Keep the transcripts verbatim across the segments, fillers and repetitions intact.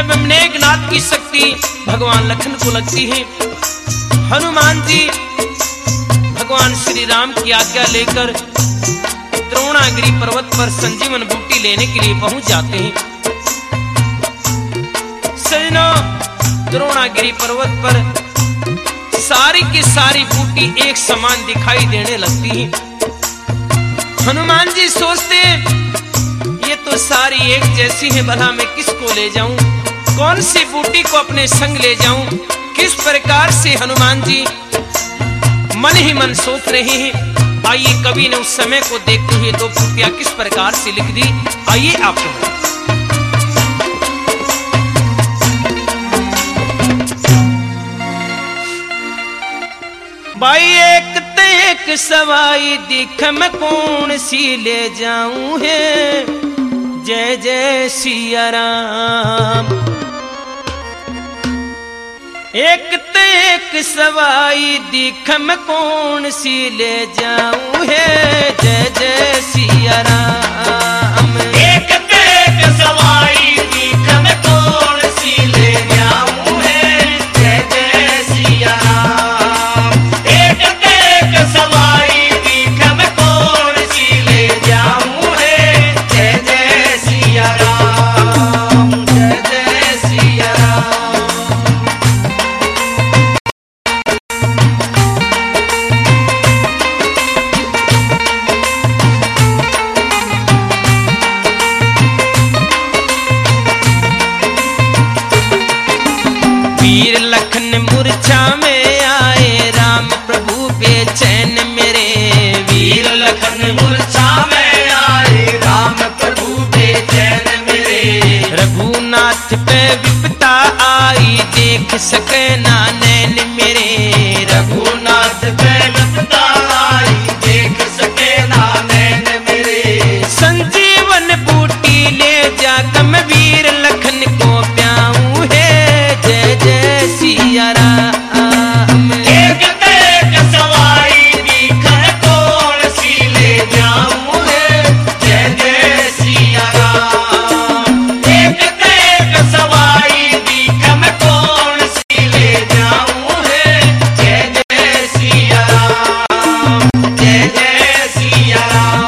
जब मेघनाद की शक्ति भगवान लखन को लगती है, हनुमान जी भगवान श्री राम की आज्ञा लेकर द्रोणागिरी पर्वत पर संजीवन बूटी लेने के लिए पहुंच जाते हैं। सजनों, द्रोणागिरी पर्वत पर सारी की सारी बूटी एक समान दिखाई देने लगती है। हनुमान जी सोचते ये तो सारी एक जैसी है, भला मैं किसको ले जाऊं, कौन सी बूटी को अपने संग ले जाऊं। किस प्रकार से हनुमान जी मन ही मन सोच रहे हैं। आइए कवि ने उस समय को देखते हुए दो पंक्तियां किस प्रकार से लिख दी, आइए आप सुनो। भाई एक ते एक सवाई दिख मैं कौन सी ले जाऊं है, जय जय सिया राम। एक ते एक सवाई दिख मैं कौन सी ले जाऊं है, जय जय सिया राम। एक ते एक सवाई दिख मैं कौन सी ले जाऊं है, जय जय सिया राम। एक ते एक सवाई दिख मैं कौन सी ले जाऊं है, जय जय सिया राम, जय जय सिया राम। वीर लखन मूर्छा में आए, राम प्रभु बेचैन मेरे। वीर लखन मूर्छा में आए, राम प्रभु बेचैन मेरे। रघुनाथ पे विपदा आई, देख सके ना नैन मेरे। रघुनाथ पे विपदा आई, देख सके ना नैन मेरे। संजीवन बूटी ले जा कम वीर लखन को प्याऊं है, जय जय सिया राम। एक ते एक सवाई दिख मैं कौन सी ले जाऊं है, जय जय सिया राम। एक ते एक सवाई दिख मैं कौन सी ले जाऊं है, जय जय सिया राम, जय जय सिया राम।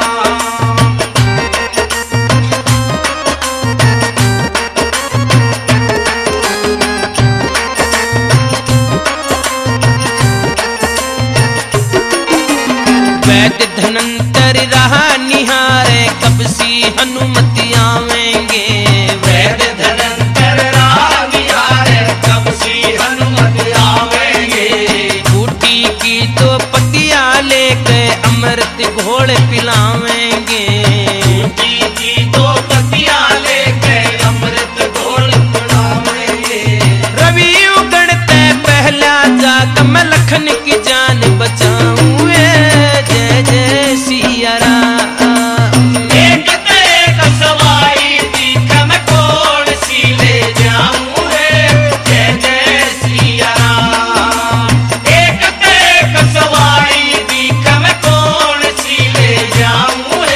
वैद धनंतर रहा निहारे, कब सी हनुमति आवेंगे। वैद धनंतर राह निहारे, कब सी हनुमत आवेंगे। बूटी की दो पतिया लेके अमृत घोल पिलावेंगे। बूटी की दो पत्तियां लेके अमृत घोल पिलावेंगे। रवि उगड़ते पहला जाग मैं लखन की जान बचाऊं, जय जय सिया राम। एक ते एक सवाई दिख मैं कौन सी ले जाऊं है, जय जय सिया राम। एक ते एक सवाई दिख मैं कौन सी ले जाऊं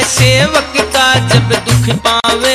सेवक का जब दुख पावे